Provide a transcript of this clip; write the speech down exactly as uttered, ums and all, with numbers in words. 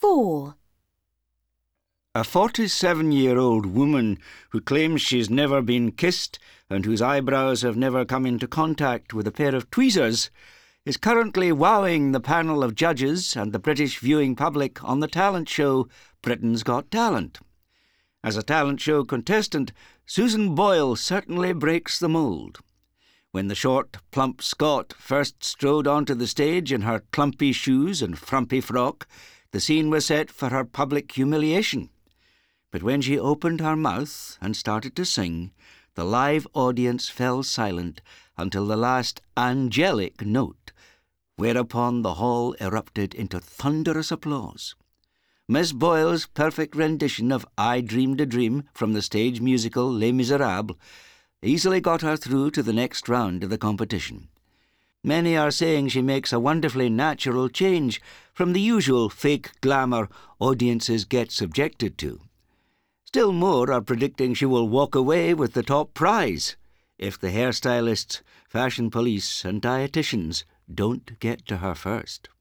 four. A forty-seven-year-old woman who claims she's never been kissed and whose eyebrows have never come into contact with a pair of tweezers is currently wowing the panel of judges and the British viewing public on the talent show Britain's Got Talent. As a talent show contestant, Susan Boyle certainly breaks the mould. When the short, plump Scot first strode onto the stage in her clumpy shoes and frumpy frock, the scene was set for her public humiliation. But when she opened her mouth and started to sing, the live audience fell silent until the last angelic note, whereupon the hall erupted into thunderous applause. Miss Boyle's perfect rendition of I Dreamed a Dream from the stage musical Les Miserables easily got her through to the next round of the competition. Many are saying she makes a wonderfully natural change from the usual fake glamour audiences get subjected to. Still more are predicting she will walk away with the top prize if the hairstylists, fashion police and dietitians don't get to her first.